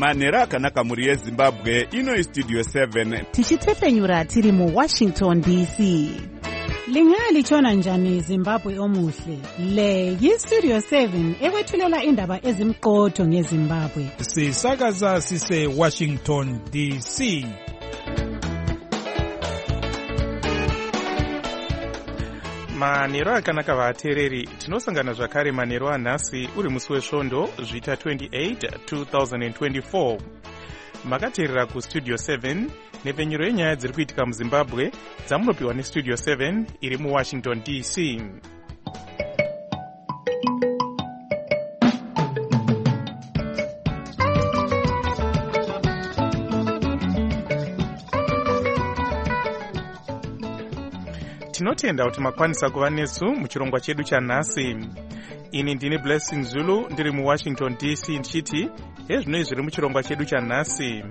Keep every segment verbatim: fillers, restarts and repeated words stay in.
manhero akanaka mhuri yezimbabwe. Ino istudio seven tichitefenyura tiri muwashington D C. Lingalitshona njani Zimbabwe omuhle? Le yistudio seven ekwethulela indaba ezimqotho ngeZimbabwe. Sisakaza sise Washington D C. Manhero akanaka vateereri, tinosangana zvakare manhero anhasi uri musi wesvondo zvita twenty-eight two thousand twenty-four. Makateerera kustudio seven nepfenyuro yenyaya dziri kuitika muZimbabwe dzamunopiwa nestudio seven iri muWashington D C. Tinotenda kuti makwanisa kuva nesu muchirongwa chedu chanhasi. Ini ndini Blessing Zulu ndiri muWashington D C ndichiti ezvinoi zviri muchirongwa chedu chanhasi.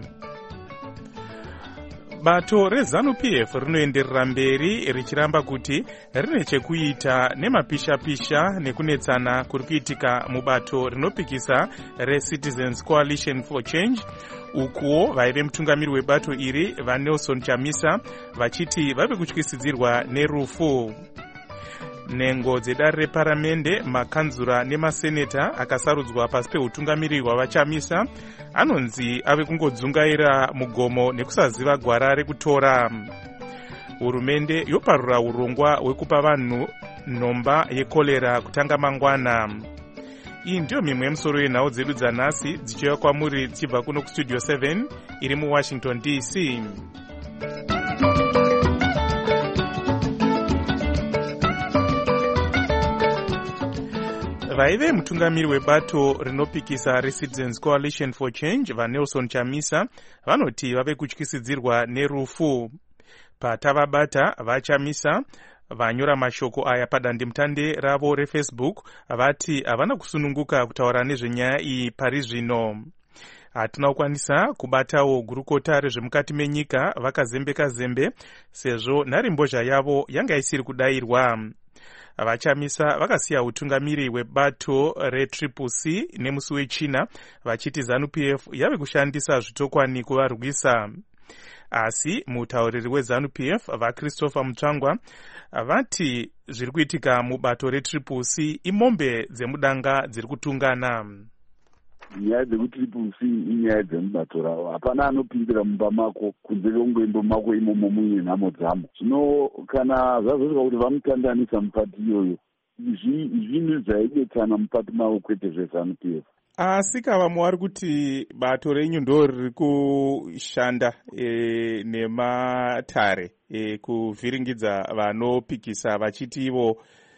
Bato reZANU P F rinoenderera mberi richiramba kuti rine chekuita nemapisha-pisha nekunetsana kuri kuitika mubato rinopikisa reCitizens Coalition for Change, ukuwo vaive mutungamiri webato iri vaNelson Chamisa vachiti vave kutyisidzirwa nerufu. Nhengo dzedare reparamende, makanzura nemaseneta akasarudzwa pasi peutungamiri hwavachamisa anonzi ave kungodzungaira mugomo nekusaziva gwara rekutora. Hurumende yoparura urongwa hwekupa vanhu nhomba yekorera kutanga mangwana. Iyi ndiyo mimwe yemusoro yenhau dzedu dzanhasi dzichiuya kwamuri dzichibva kuno kustudio seven iri muWashington D C. Vaive mutungamiri webato rinopikisa reCitizens Coalition for Change vaNelson Chamisa vanoti vave kutyisidzirwa nerufu. Patavabata vaChamisa vanyora mashoko aya padandemutande ravo reFacebook vati havana kusununguka kutaura nezvenyaya iyi pari zvino. Hatina kukwanisa kubatawo gurukota rezvemukati menyika vakazembeka zembe sezvo nharimbozha yavo yanga isiri kudayirwa. Vachamisa vakasiya utungamiri hwebato reTriple C nemusi wechina vachiti ZANU P F yave kushandisa zvitokwani kuvarwisa. Asi mutauriri weZANU P F vaChristopher Mutsvangwa vati zviri kuitika mubato reTriple C imombe dzemudanga dziri kutungana. Nyaya dzekuTriple C inyaya dzemubato ravo, hapana anopindira mumba mako kunze kwekungoenda mako imomo muine nhamo dzamo. Zvino kana zvazosvika kuti vamutandanisa mupati iyoyo, zvinhu zvaidetsana mupati mavo kwete zveZANU P F. Asi kavamwe vari kuti bato renyu ndo riri kushanda e, nematare e, kuvhiringidza vanopikisa vachiti ivo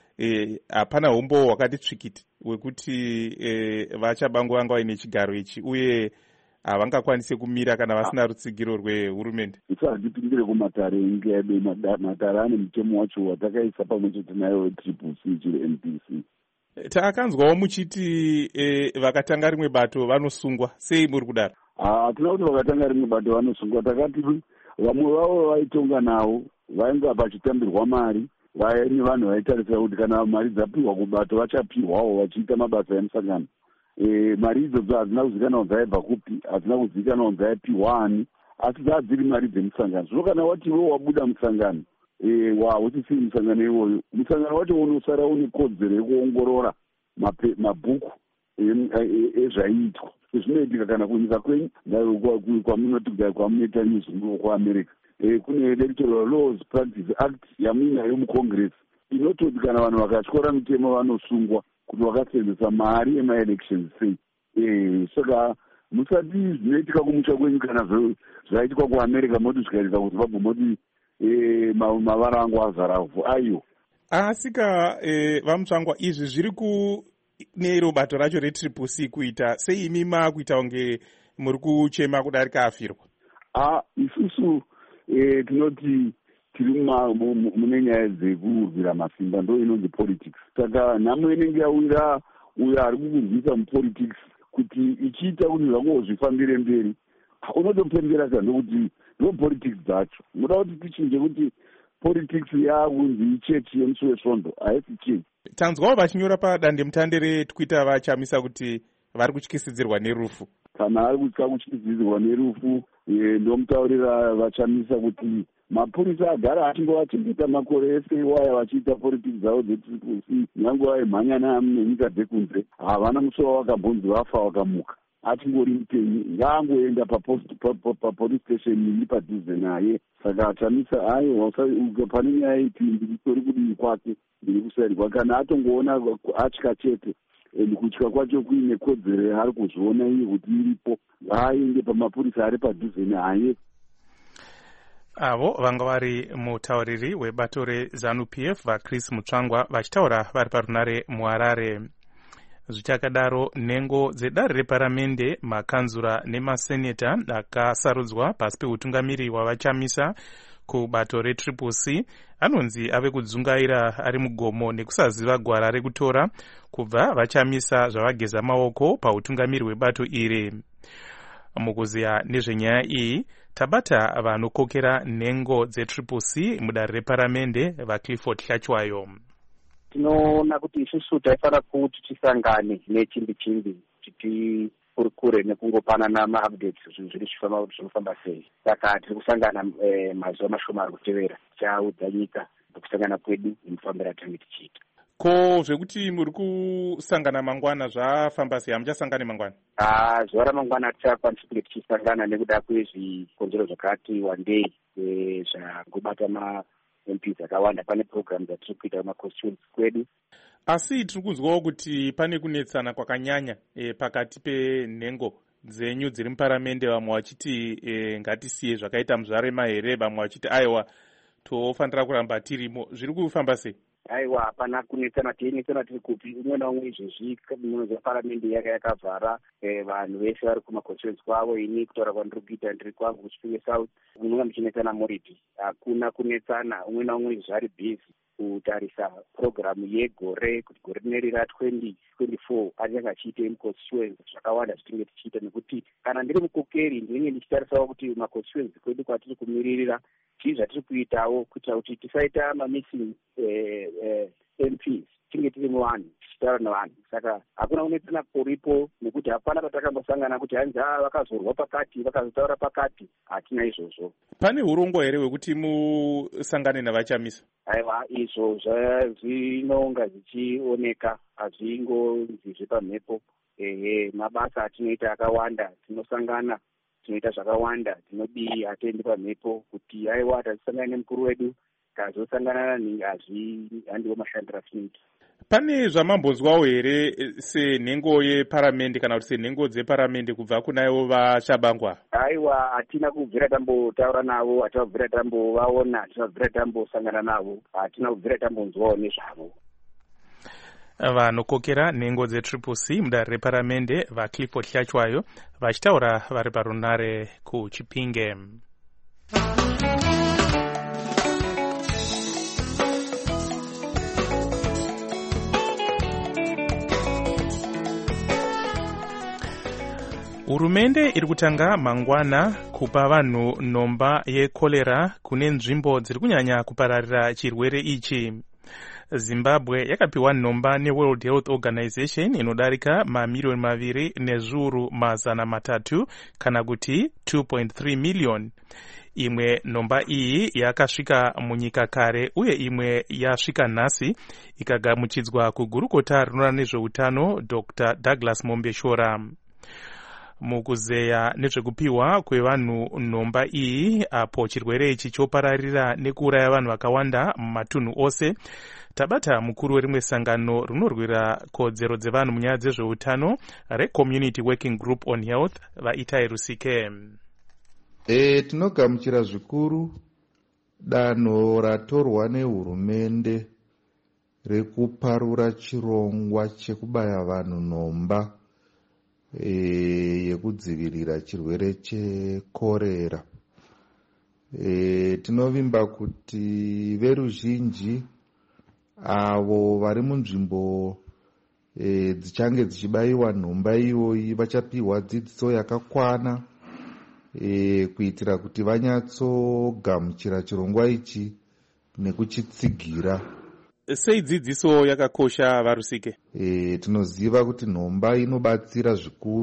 hapana e, umbo hwakati tsvikiti wekuti e, vachabango vanga vaine chigaro ichi uye havangakwanise kumira kana vasina rutsigiro rwehurumende. Isa handipindire kumatare inge yabe matare ane mutemo wacho watakaisa pamwe chete nayo weTriple C chiri N P C. Taakanzwawo muchiti e, vakatanga rimwe bato vanosungwa. Sei muri kudaro? Hatina kuti vakatanga rimwe bato vanosungwa. Takati vamwe vavo vaitonga navo vainga pachitambirwa mari, vaine vanhu vaitarisa kuti kana mari dzapiwa kubato vachapiwawo vachiita mabasa emusangano. E, mari idzodzo hadzina kuzivikanwa kuti dzaibva kupi, hadzina kuzivikanwa kuti dzaipiwa ani, asi dzadziri mari dzemusangano. Zvino kana watiwo wabuda musangano, e, wautisiri musangano iwoyo, musangano wacho unosara une kodzero yekuongorora mabhuku ezvaiitwa. Zvinoitika kana kunyika kwenyu kwamunoti kwamunoita news kuAmerica. E, kune Electoral Laws Practice Act yamuinayo muCongress inototi kana vanhu vakatyora mitemo vanosungwa kuti vakasenzesa mari emaelections sei. E, saka musati zvinoitika kumusha kwenyu kana zvaiitwa kuAmerica moti zvikaitika kuti vabva moti e, mavara angu azaravhu ayo. Asika e, vamutsvangwa izvi zviri ku nero bato racho reTriple C kuita sei imi makuita kunge muri kuchema kudarika afirwa? Ah, isusu e, tinoti tiri mune nyaya dzekurwira masimba, ndo inonzi politics. Saka nhamo inenge yawira uyo ari kukurwisa mupolitics kuti ichiita kuti zvango zvifambire mberi, unotomupembera kana kuti ndo politics dzacho. Muda kuti tichinje kuti politics yakunzi ichechi yemusi wesvondo, haisi chechi. Tanzwawo vachinyora padandemutande reTwitter vachamisa kuti vari kutyisidzirwa nerufu. kana ari kutya kutyisidzirwa nerufu. Ndomutaurira vachamisa kuti mapurisa agara achingovachengeta makore ese iwaya vachiita politiki dzavo dzetriple c nyange vaimhanya nenyika dzekunze havana musoro wakambonzi vafa wakamuka. Achingori mupenyu ngaangoenda papolice station iri padhuze naye. Saka achamisa aiwa pane nyaya iti ndiritori kudii kwake ndiri kusairwa kana atongoona atya chete kutya kwacho kuine kodzero yaari kuzviona iye kuti iripo ngaaende pamapurisa ari padhuze naye. Avo vanga vari mutauriri webato rezanu P F vaChris Mutsvangwa vachitaura vari parunare muHarare. Zvichakadaro, nhengo dzedare reparamende, makanzura nemaseneta akasarudzwa pasi peutungamiri hwavachamisa kubato retriple C anonzi ave kudzungaira ari mugomo nekusaziva gwara rekutora kubva vachamisa zvavageza maoko pautungamiri hwebato iri. Mukuziya nezvenyaya iyi tabata vanokokera nhengo dzetriple C mudare reparamende vaClifford Hlachwayo. Tinoona kuti isusu taifanira kuti tisangane nechimbi chimbi kuti kurikure nekungopanana ma-updates zvinhu zviri zvifamba kuti zvinofamba sei. Saka tiri kusangana mazuva mashoma ari kutevera tichaudza nyika nekusangana kwedu nemufambiro atinenge tichiita. Ko zvekuti muri kusangana mangwana zvafamba sei? Hamuchasangane mangwana? Ah, zuva ramangwana hatichakwanisi kunge tichisangana nekuda kwezvikonzero zvakati wandei zvangobata ma M P dzakawanda. Pane program dzatiri kuita maconstituency kwedu. Asi tiri kunzwawo kuti pane kunetsana kwakanyanya e, pakati penhengo dzenyu dziri muparamende, vamwe vachiti e, ngatisiye zvakaita muzvarema here, vamwe vachiti aiwa tofanira kuramba tirimo. Zviri kufamba sei? Aiwa, hapana kunetsana, teinetsana tiri kupi. Umwe naumwe izvezvi mhino dzeparamende yaka yakavhara eh, vanhu vese vari kumaconstituency kwavo. Ini kutaura kwandiri kuita ndiri kwangu kuChipinge South. Munonga muchinetsana muriti. Hakuna kunetsana, umwe naumwe zvari busy kutarisa programu yegore kuti gore rineri ra-twenty twenty-four achange achiite muconstituency zvakawanda zvitinge tichiita, nekuti kana ndiri mukokeri ndinenge ndichitarisawo kuti maconstituency kwedu kwatiri kumiririra chii zvatiri kuitawo kuitira kuti tisaita mamissing eh, eh, M Ps tinge tiri muvanhu tichitaura navanhu. Saka hakuna kunetsana kuripo, nekuti hapana patakambosangana kuti hanzi vakazorwa pakati vakazotaura pakati. Hatina izvozvo. Pane urongo here hwekuti musangane navachamisa? Aiwa, izvo zvinonga zvichioneka, hazvingonzi zvepamhepo. Ehe, mabasa atinoita akawanda, tinosangana tinoita zvakawanda, tinodii hatendi pamhepo kuti aiwa tazosangana nemukuru wedu tazosangana handiwo mashandiro atinoita. Pane zvamambonzwawo here senhengo yeparamende kana kuti senhengo dzeparamende kubva kunaivo vachabangwa? Aiwa, hatina kubvira tambotaura navo, hatina kubvira tambovaona, hatina kubvira tambosangana navo, hatina kubvira tambonzwawo nezvavo. Vanokokera nhengo dzetriple C mudare reparamende vaClifford Hlachwayo vachitaura vari parunare kuChipinge. Hurumende iri kutanga mangwana kupa vanhu nomba yekolera kune nzvimbo dziri kunyanya kupararira chirwere ichi. Zimbabwe yakapiwa nomba neWorld Health Organization inodarika mamiliyoni maviri nezviuru mazana matatu kana kuti two point three million. Imwe nomba iyi yakasvika munyika kare uye imwe yasvika nhasi ikagamuchidzwa kugurukota rinoona nezveutano Doctor Douglas Mombeshora. Mukuzeya nezvekupiwa kwevanhu nomba iyi apo chirwere ichi chopararira nekuuraya vanhu vakawanda mumatunhu ose, tabata mukuru werimwe sangano rinorwira kodzero dzevanhu munyaya dzezveutano reCommunity Working Group on Health vaItai Rusike. E, tinogamuchira zvikuru danho ratorwa nehurumende rekuparura chirongwa chekubaya vanhu nomba e, yekudzivirira chirwere chekorera. E, tinovimba kuti veruzhinji avo vari munzvimbo e, dzichange dzichibayiwa nhomba iyoyi vachapiwa dzidziso yakakwana e, kuitira kuti vanyatsogamuchira chirongwa ichi nekuchitsigira. Sei dzidziso yakakosha Varusike? E, tinoziva kuti nhomba inobatsira zvikuru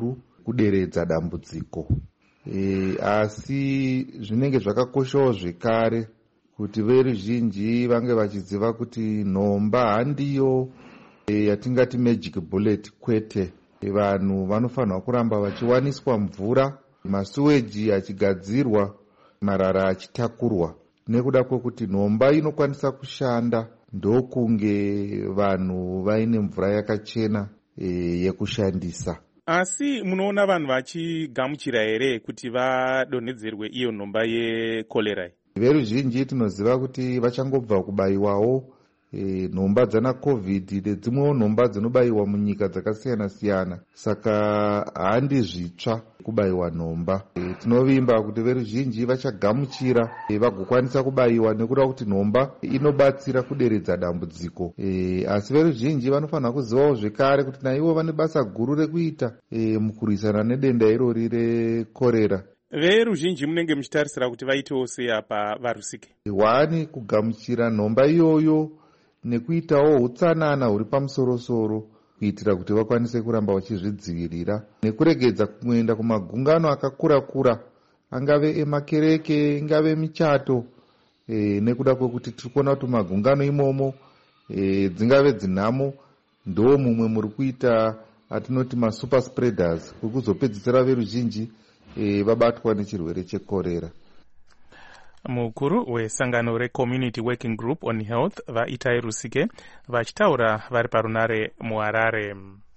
kuderedza dambudziko. E, asi zvinenge zvakakoshawo zvekare kuti veruzhinji vange vachiziva kuti nhomba handiyo e, yatingati magic bullet, kwete. E, vanhu vanofanirwa kuramba vachiwaniswa mvura, masuweji achigadzirwa, marara achitakurwa. Nekuda kwekuti nhomba inokwanisa kushanda ndokunge vanhu vaine mvura yakachena e, yekushandisa. Asi munoona vanhu vachigamuchira here kuti vadonhedzerwe iyo nhomba yekorera? Veruzhinji tinoziva kuti vachangobva kubayiwawo e, nhomba dzana covid nedzimwewo nhomba dzinobayiwa munyika dzakasiyana siyana. Saka handi zvitsva kubayiwa nhomba. E, tinovimba kuti veruzhinji vachagamuchira e, vagokwanisa kubayiwa nekuda kuti nhomba inobatsira kuderedza dambudziko. E, asi veruzhinji vanofanira kuzivawo zvekare kuti naivo vane basa guru rekuita e, mukurwisana nedenda irori rekorera. Veruzhinji munenge muchitarisira kuti vaitewo sei apa varusike? Wani kugamuchira nhomba iyoyo nekuitawo utsanana huri pamusoro-soro kuitira kuti vakwanise kuramba vachizvidzivirira nekuregedza kuenda kumagungano akakura-kura, angave emakereke, ingave michato e, nekuda kwekuti tiri kuona kuti magungano imomo e, dzingave dzinhamo ndo mumwe muri kuita atinoti masuper spreaders kuri kuzopedzisira veruzhinji e, vabatwa nechirwere chekorera. Mukuru wesangano reCommunity Working Group on Health vaItai Rusike vachitaura vari parunare muHarare.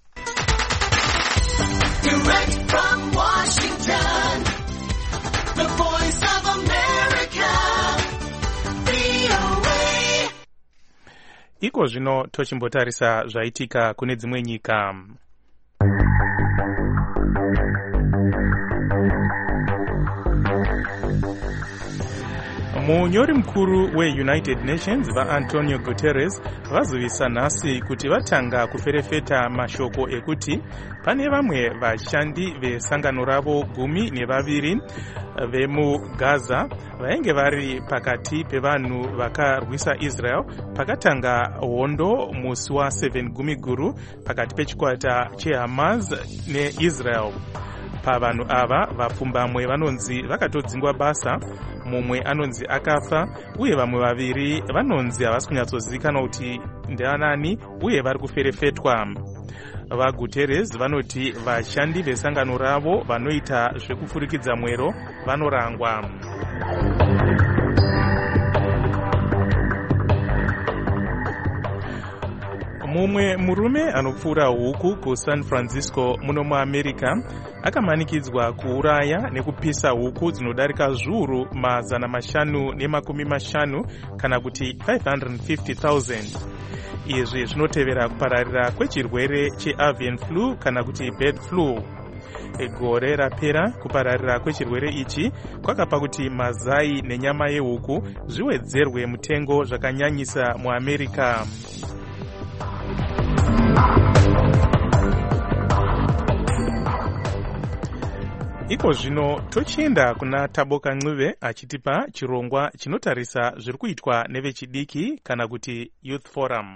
Direct from Washington, the voice of America, V O A. Iko zvino tochimbotarisa zvaitika kune dzimwe nyika. Munyori mukuru weUnited Nations vaAntonio Guterres vazivisa nhasi kuti vatanga kuferefeta mashoko ekuti pane vamwe vashandi vesangano ravo gumi nevaviri vemuGaza vainge vari pakati pevanhu vakarwisa Israel pakatanga hondo musi wa7 gumi guru pakati pechikwata cheHamas neIsrael. Pavanhu ava vapfumbamwe vanonzi vakatodzingwa basa, mumwe anonzi akafa uye vamwe vaviri vanonzi havasi kunyatsozivikanwa kuti ndeanani uye vari kuferefetwa. VaGuterres vanoti vashandi vesangano ravo vanoita zvekufurikidza mwero vanorangwa. Mumwe murume anopfura huku kuSan Francisco muno muAmerica akamanikidzwa kuuraya nekupisa huku dzinodarika zviuru mazana mashanu nemakumi mashanu kana kuti five hundred fifty thousand. Izvi zvinotevera kupararira kwechirwere cheavian flu kana kuti bird flu. Gore rapera kupararira kwechirwere ichi kwakapa kuti mazai nenyama yehuku zviwedzerwe mutengo zvakanyanyisa muAmerica. Iko zvino tochienda kuna Taboka Ncube achitipa chirongwa chinotarisa zviri kuitwa nevechidiki kana kuti Youth Forum.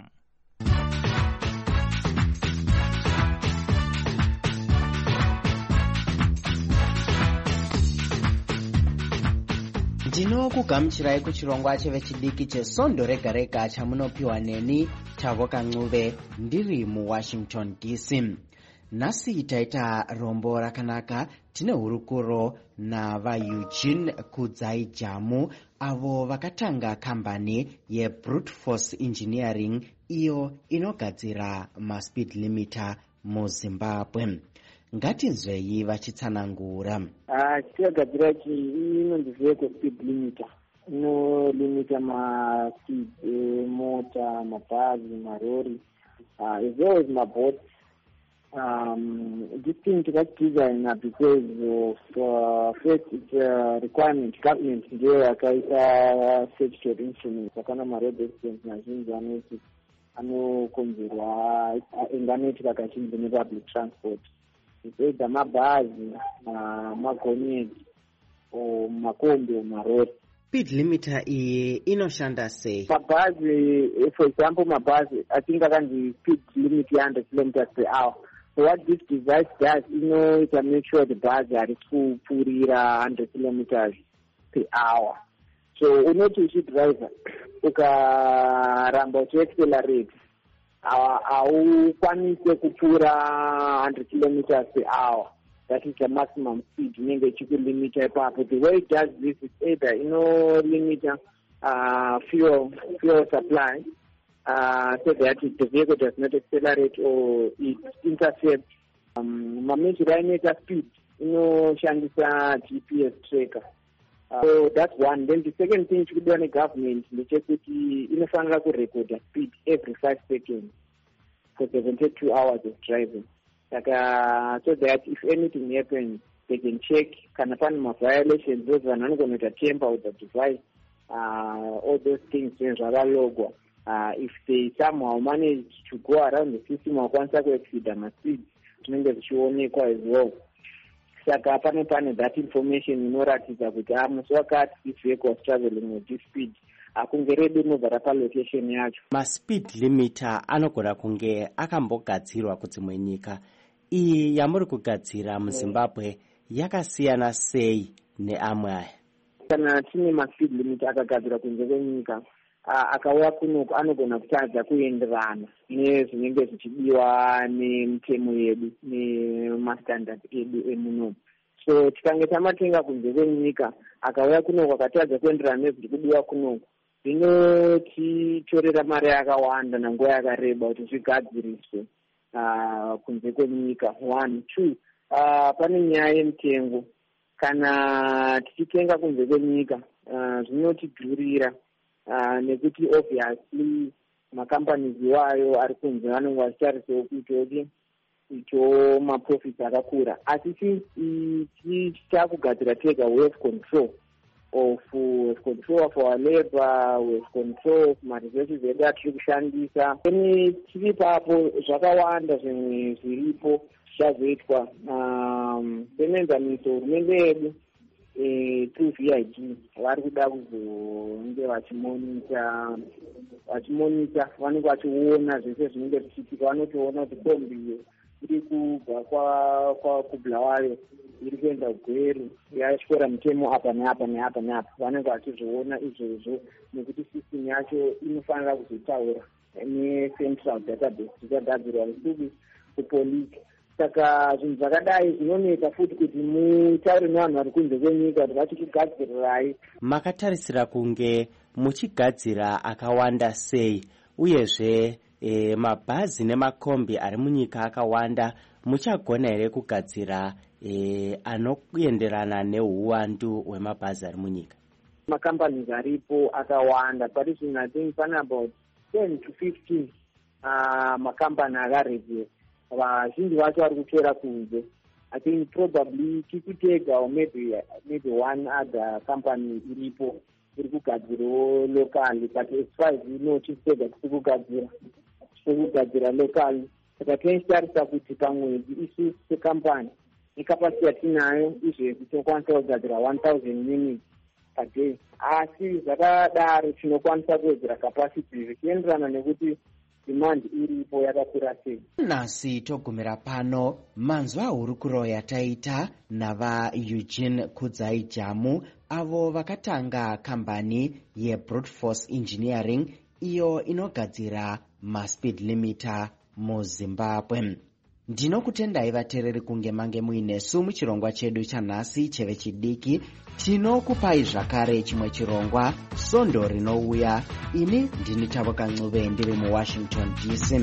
Ndinokugamuchirai kuchirongwa chevechidiki chesondo rega rega chamunopiwa neni Taboka Ncube ndiri muWashington D C. Nhasi taita rombo rakanaka. Tine hurukuro navaEugene Kudzai Jamu avo vakatanga kambani yeBrute Force Engineering iyo inogadzira maspeed limiter muZimbabwe. Ngatinzwei vachitsanangura. Ah, chakagadzira chi inonzi vehicle speed limiter. Inolimita ma-speed mota, mabhazi, marori, uh, as well as maboats. Um, this thing to that design because of uh, first it's a requirement government ndio akaita certificate instruments akana ma road accident mazhinji anoti anokonzerwa enganeti kakachinji nepublic transport. Ipedza mabhazi, magonyeti, makombi, marori. Speed limiter iyi inoshanda sei? Mabhazi, for example, mabhazi atinga kanzi speed limit one hundred kilometers per hour. what this device does, inoita make sure the bhazi harisi kupfuurira one hundred kilometers per hour. So unoti uchidriver ukaramba uchiaccelerate haukwanise kupfuura one hundred kilometers per hour. That is the maximum speed inenge ichikulimita ipapo. The way it does this is either inolimita uh, fuel fuel supply uh, so that the vehicle does not accelerate or it intercepts. Um, mameasure inoita speed inoshandisa G P S tracker. Uh, so that's one. Then the second thing chikudiwa negovernment ndechekuti inofanira kurecorda speed every five seconds for seventy-two hours of driving. Like, uh, so that if anything happens, they can check. Kana pane ma violations, those are not going to tamper with the device. Uh, all those things zvakalogwa. Uh, if they somehow manage to go around the system, wakwanisa kuexceed my speed, zvinenge zvichionekwa as well. Saka pane pane that information inoratidza kuti ah musi wakati this vehicle was traveling with this speed. Akunge redu inobva pa location yacho. Ma speed limiter anogona kunge akambogadzirwa kudzimwe nyika. Iyi yamuri kugadzira muZimbabwe yakasiyana sei neamwe aya? Kana tine ma speed limiter akagadzira kunze kwenyika, akauya kuno anogona kutadza kuenderana nezvinenge zvichidiwa nemitemo yedu nemastandard edu emuno. So tikange tamatenga kunze kwenyika akauya kuno akatadza kuenderana nezviri kudiwa kuno, zvinotitorera mari yakawanda nanguva yakareba kuti zvigadziriswe uh, kunze kwenyika. One, two, uh, pane nyaya yemitengo. Kana tichitenga kunze kwenyika uh, zvinotidhurira uh, nekuti obviously macompanies iwayo ari kunze vanenge vachitarisawo kuitoti ito maprofits akakura. Asi tichakugadzira tega we have control of uh, control of our labor, we have control of maresources edu atiri kushandisa. Kune tiri papo zvakawanda zvimwe zviripo zvichazoitwa senenzaniso hurumende yedu through V I G vari kuda kuzonge vachimonita vachimonita vanenge vachiona zvese zvinenge zvichiitika. Vanotoona kuti kombi iri kubva kwa kubulawayo iri kuenda kugweru yachikora mitemo apa neapa neapa neapa. Vanenge vachizviona izvozvo nekuti system yacho inofanira kuzotaura necentral database ichagadzirwa isuku kupolisi. Saka zvinhu zvakadai zvinoneta futi kuti mutaure nevanhu vari kunze kwenyika kuti vachikugadzirirai. Makatarisira kunge muchigadzira akawanda sei, uyezve e, mabhazi nemakombi ari munyika akawanda, muchagona here kugadzira e, anoenderana neuwandu hwemabhazi ari munyika? Macompanies aripo akawanda, but it's I think pane about ten to fifteen uh, macompany akaregister. Vazhinji vacho vari kutora kunze. I think probably Tikitega or maybe maybe one other company iripo iri kugadzirawo locally, but as far as we know Tikitega tiri kugadzira tiri kugadzira locally. Saka tinositarisa kuti pamwedzi isusu secompany ikapasiti yatinayo izvezvi tinokwanisa kugadzira one thousand units per day. Asi zvakadaro tinokwanisa kuwedzera capacity zvichienderana nekuti demand iripo yakakura sei. Nasi togumira pano manzwa huru kuroya taita nava Eugene Kudzai Jamu avo vakatanga kambani ye Brute Force Engineering iyo inogadzira ma speed limiter muZimbabwe. Ndinokutendai vateereri kunge mange muinesu muchirongwa chedu chanhasi chevechidiki. Tinokupai zvakare chimwe chirongwa Sondo rinouya. Ini ndini Tavoka Ncube ndiri muWashington D C.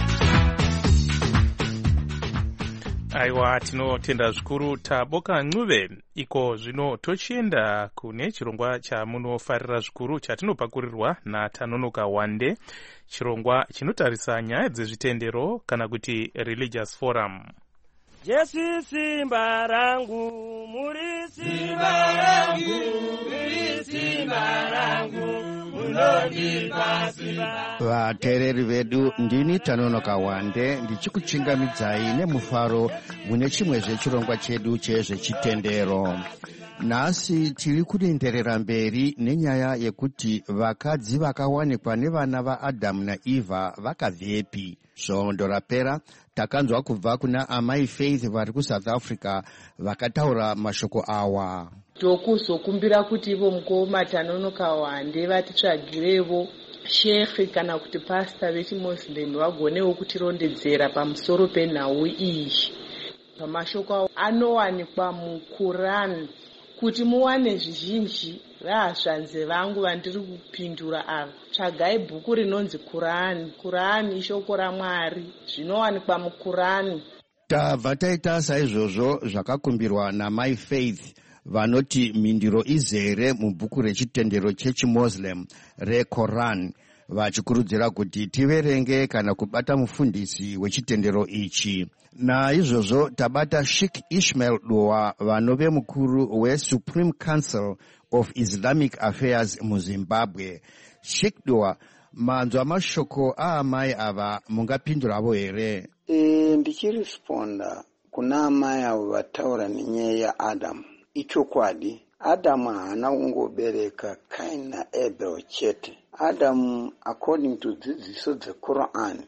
Aiwa, tinotenda zvikuru Taboka Ncube. Iko zvino tochienda kune chirongwa chamunofarira zvikuru chatinopakurirwa naTanonoka Wande, chirongwa chinotarisa nyaya dzezvitendero kana kuti Religious Forum. Jesu simba rangu, muri simba rangu, muri simba rangu, munondipa simba. Vateereri vedu, ndini Tanonoka Wande ndichikuchingamidzai nemufaro mune chimwe zvechirongwa chedu chezvechitendero. nhasi tiri kuenderera mberi nenyaya yekuti vakadzi vakawanikwa nevana vaadhamu naevha vakabvepi. svondo rapera takanzwa kubva kuna amai Faith vari kuSouth Africa vakataura mashoko awa. tokuzokumbira kuti ivo mukoma Tanonoka Wande vatitsvagirevo shekhi kana kuti pasta vechimuslim vagonewo kutirondedzera pamusoro penhau iyi. Pamashoko avo anowanikwa muQuran. Kuti muwane zvizhinji rahasvanze vangu vandiri kupindura ava, tsvagai bhuku rinonzi Qurani. Qurani ishoko raMwari, zvinowanikwa muQurani. Tabva taita saizvozvo zvakakumbirwa namai Faith vanoti mindiro izere mubhuku rechitendero chechimuslim reQuran, vachikurudzira kuti tiverenge kana kubata mufundisi wechitendero ichi. Naizvozvo tabata Sheikh Ishmael Dua vanove mukuru weSupreme Council of Islamic Affairs muZimbabwe. Sheikh Dua, manzwa mashoko aamai ava mungapinduravo here? E, ndichiresponda kuna amai avo vataura nenyaya yaAdamu. Ichokwadi, Adamu haana kungobereka Kaini naAbel chete. Adamu, according to dzidziso dzeQuran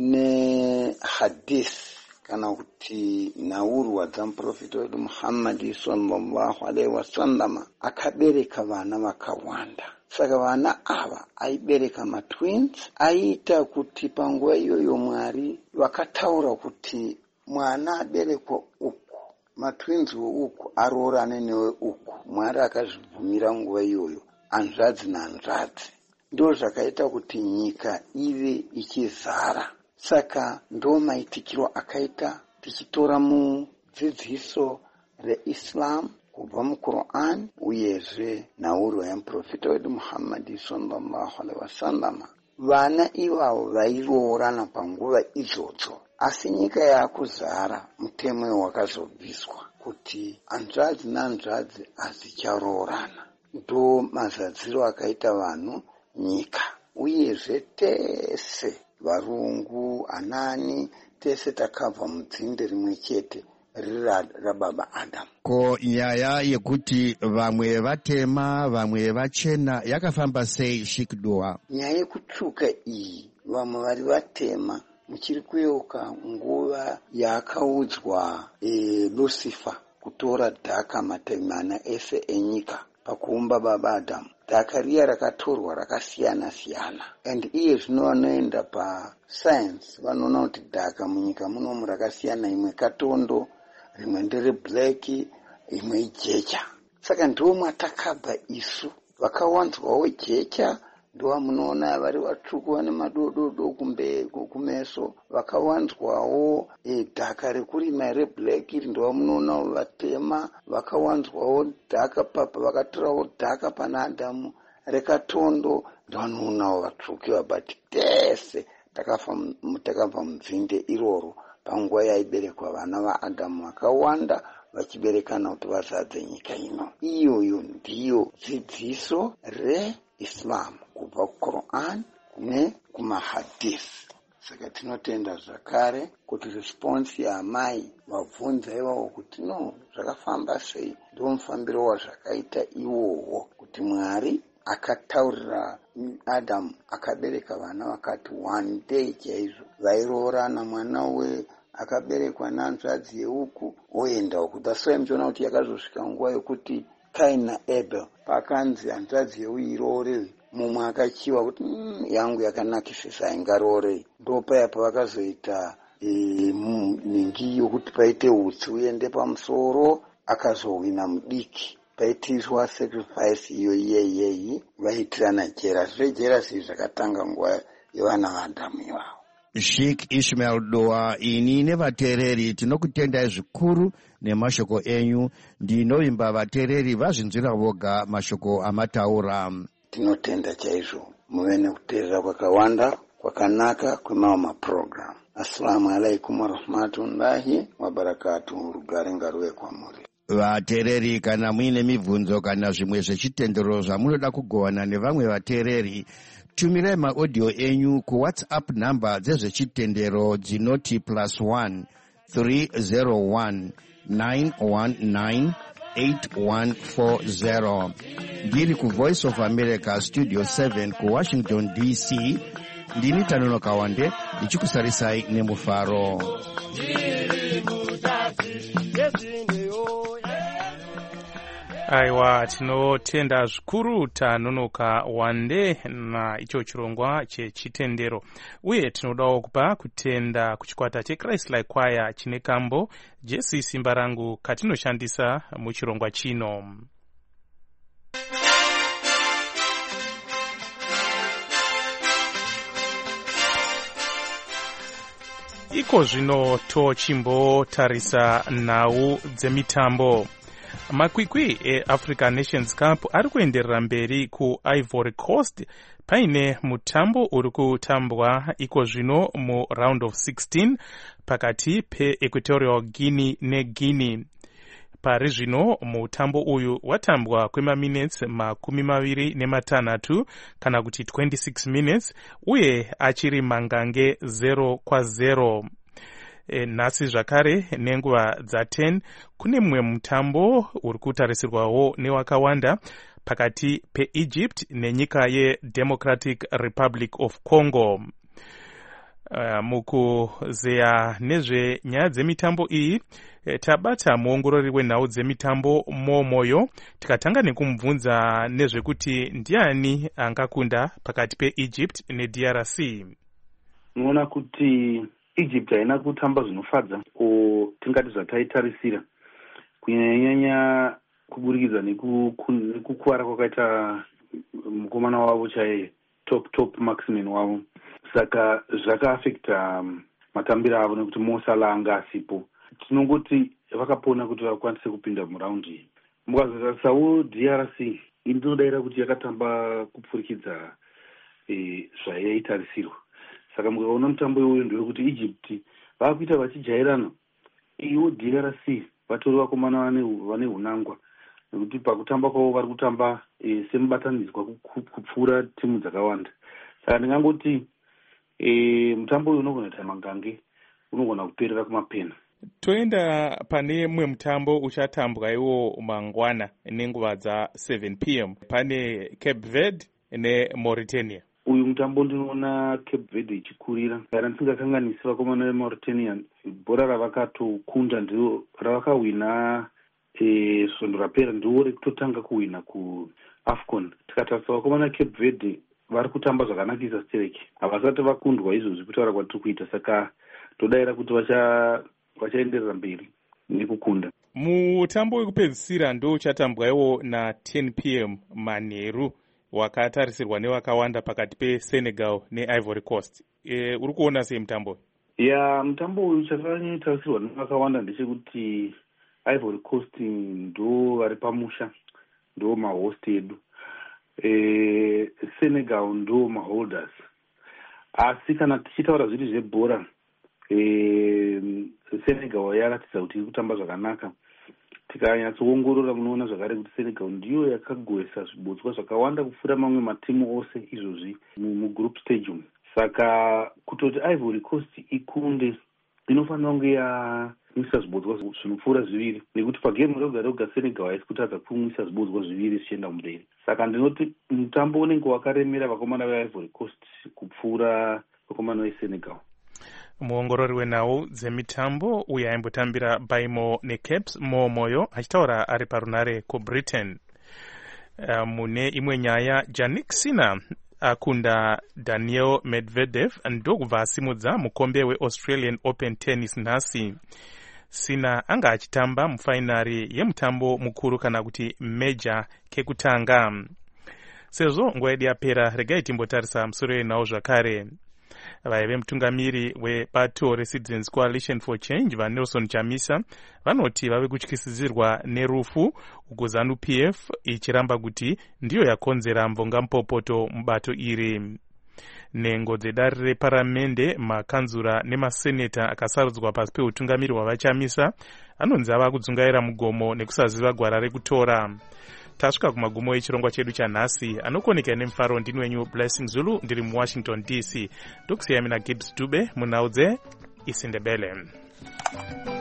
nehadith kana kuti naurwa dzamuprofita wedu Muhammad sallallahu alaihi wasallam, akabereka vana vakawanda. Saka vana ava aibereka matwins, aiita kuti panguva iyoyo Mwari vakataura kuti mwana aberekwa uku, matwins uku aroorane newe uku. Mwari akazvibvumira nguva iyoyo, hanzvadzi nahanzvadzi. Ndo zvakaita kuti nyika ive ichizara. Saka ndo maitikiro akaita tichitora mudzidziso reIslam kubva muQuran uyezve naurwa yamuprofita wedu Muhammad sallallahu alaihi wasallam. Vana ivavo vairoorana panguva idzodzo, asi nyika yakuzara mutemo wakazobviswa kuti hanzvadzi nahanzvadzi hadzicharoorana. Ndo mazadziro akaita vanhu nyika, uyezve tese varungu anani tese takabva mudzinde rimwe chete riri rababa Adamu. Ko nyaya yekuti vamwe vatema vamwe vachena yakafamba sei Sheikh Dua? Nyaya yekutsvuka iyi, vamwe vari vatema muchiri kuyeuka nguva yakaudzwa e, Lucifer kutora dhaka matavi mana ese enyika pakuumba baba Adamu. Dhaka riya rakatorwa rakasiyana siyana, and iye zvino vanoenda pascience vanoona kuti dhaka munyika munomu rakasiyana, imwe katondo, rimwe ndere black, imwe ijecha. Saka ndiwo mwatakabva isu. Vakawanzwawo jecha ndo munoona vari vatsvuku vane madododo kumbe kumeso. Vakawanzwawo e, dhaka rekurima reblack ndo munoona vatema. Vakawanzwawo dhaka papa vakatorawo dhaka pana Adamu rekatondo ndo vanoonawo vatsvuku vabati tese takabva mudzinde iroro panguva yaiberekwa vana vaAdamu vakawanda vachiberekana kuti vazadze nyika ino. Iyoyo ndiyo dzidziso reIslam kubva kuQuran nekumahadith. Saka tinotenda zvakare kuti response yaamai vabvunza ivavo kuti no zvakafamba sei, ndo mufambiro wazvakaita iwowo, kuti Mwari akataurira Adamu akabereka vana vakati one day chaizvo vairoorana. Mwana we akaberekwa nanzvadzi yeuku oenda uku. That's why muchiona kuti yakazosvika nguva yokuti Kaini naAbel pakanzi hanzvadzi yeu iroore, mumwe akachiwa kuti mm, yangu yakanakisisa ingaroorei. Ndo paya pavakazoita e, ningi yokuti paite utsi uende pamusoro, akazohwina mudiki, paitiswa sacrifice iyo iyeyeyi, vaitirana jera. Zvire jera zii zvakatanga nguva yevana vaAdamu ivavo. Sheikh Ishmael Dua, ini nevateereri tinokutendai zvikuru nemashoko enyu. Ndinovimba vateereri vazvinzwira voga mashoko amataura. Tinotenda chaizvo, muve nekuteerera kwakawanda kwakanaka kwemawo maprogram. Assalamu alaikum warahmatullahi wabarakatuh. Rugare ngaruve kwamuri. Vateereri, kana muine mibvunzo kana zvimwe zvechitendero zvamunoda kugovana nevamwe vateereri, tumirai maaudio enyu kuWhatsApp namba dzezvechitendero dzinoti plus one three zero one nine one nine eight one four zero. Ndiri ku Voice of America Studio seven ku Washington D C. Ndini Tanono Kawande ndichikusarisai nemufaro. Aiwa, tinotenda zvikuru Tanono Kawande na icho chirongwa chechitendero. Uye tinodawo kupa kutenda kuchikwata cheChrist Like Choir chine kambo Jesu Simba Rangu katinoshandisa muchirongwa chino. Iko zvino tochimbotarisa nhau dzemitambo. Makwikwi eAfrican Nations Cup ari kuenderera mberi ku Ivory Coast paine mutambo uri kutambwa iko zvino mu round of sixteen pakati pe Equatorial Guinea neGuinea. Pari zvino mutambo uyu watambwa kwema minutes makumi maviri nematanhatu kana kuti twenty-six minutes uye achiri mangange zero kwa zero. E, nhasi zvakare nenguva dza ten kune mumwe mutambo uri kutarisirwawo newakawanda pakati peEgypt nenyika yeDemocratic Republic of Congo. Uh, mukuzeya nezvenyaya dzemitambo iyi e, tabata muongorori wenhau dzemitambo momoyo tikatanga nekumubvunza nezvekuti ndiani angakunda pakati peEgypt neD R C. Unoona kuti Egypt haina kutamba zvinofadza o tingati zvataitarisira kunyanya kuburikidza nekukuwara kwakaita mukomana wavo chaiye top top marksman wavo, saka zvakaafekta um, matambiro avo nekuti Mo Salah anga asipo. Tinongoti vakapona kuti vakwanise kupinda muraundi iyi. Mukazotarisawo D R C inodaira kuti yakatamba kupfurikidza e, zvayaitarisirwa. Saka mukaona mutambo iwoyo ndewekuti Egypt vakuita vachijairana, iwo D R C vatori vakomana vane hunangwa nekuti pakutamba kwavo vari kutamba e, semubatanidzwa kupfuura timu dzakawanda. Saka ndingangoti e, mutambo uyu unogona kuita mangange, unogona kuperera kumapena. Toenda pane mumwe mutambo uchatambwa iwo mangwana nenguva dza seven p m pane Cape Verde neMauritania. Uyu mutambo ndinoona Cape Verde ichikurira. Kana tisingakanganisi vakomana veMauritania, bhora ravakatokunda ndiro ravakahwina e, svondo rapera ndiwo rekutotanga kuhwina kuAfcon. Tikatarisa vakomana Cape Verde vari kutamba zvakanakisa stereki, havasati vakundwa izvozvi kutaura kwatiri kuita, saka todaira kuti vacha vachaenderera mberi nekukunda. Mutambo wekupedzisira ndo uchatambwaiwo na ten p m manheru wakatarisirwa nevakawanda pakati peSenegal neIvory Coast. E, uri kuona sei mutambo? Ya, mutambo uyu chakatarisirwa nevakawanda ndechekuti Ivory Coast ndo vari pamusha, ndo mahost edu. E, Senegal ndo maholders. Asi kana tichitaura zviri zvebhora, e, Senegal yaratidza kuti iri kutamba zvakanaka. Tikanyatsoongorora munoona zvakare kuti Senegal ndiyo yakagoesa zvibodzwa zvakawanda kupfuura mamwe matimu ose izvozvi mugroup stage umu. Saka kutoti Ivory Coast ikunde inofanira kunge yamwisa zvibodzwa zvinopfuura zviviri, nekuti pagame roga roga Senegal haisi kutadza kumwisa zvibodzwa zviviri zvichienda mumberi. Saka ndinoti mutambo unenge wakaremera vakomana veIvory Coast kupfuura vakomana veSenegal. Muongorori wenhau dzemitambo uye aimbotambira Baimo neCaps Momoyo achitaura ari parunare kuBritain. Uh, mune imwe nyaya Jannik Sinner akunda Daniel Medvedev ndokubva asimudza mukombe weAustralian Open Tennis nhasi. Sinner anga achitamba mufainari yemutambo mukuru kana kuti major kekutanga. Sezvo nguva yedu yapera, regai timbotarisa musoro wenhau zvakare. Vaive mutungamiri webato reCitizens Coalition for Change vaNelson Chamisa vanoti vave kutyisidzirwa nerufu uko ZANU P F ichiramba kuti ndiyo yakonzera mvongampopoto mubato iri. Nhengo dzedare reparamende, makanzura nemaseneta akasarudzwa pasi peutungamiri hwavaChamisa anonzi ava kudzungaira mugomo nekusaziva gwara rekutora. Tasvika kumagumo echirongwa chedu chanhasi. Anokoneka nemufaro ndini wenyu Blessing Zulu, ndiri muWashington D C. Ndokusiyamina Gibbs Dube munhau dzeIsindebele.